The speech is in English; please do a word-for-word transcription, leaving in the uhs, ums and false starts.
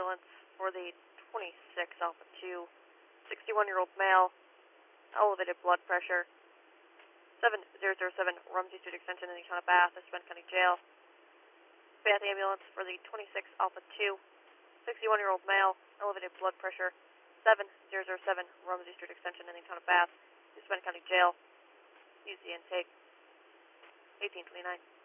ambulance for the twenty-six Alpha two, sixty-one-year-old male, elevated blood pressure, seven zero zero seven Rumsey Street Extension in the town of Bath, Spence County Jail. Bath ambulance for the twenty-six Alpha two, sixty-one-year-old male, elevated blood pressure, seven zero zero seven Rumsey Street Extension in the town of Bath, Spence County Jail. Use the intake, eighteen twenty-nine.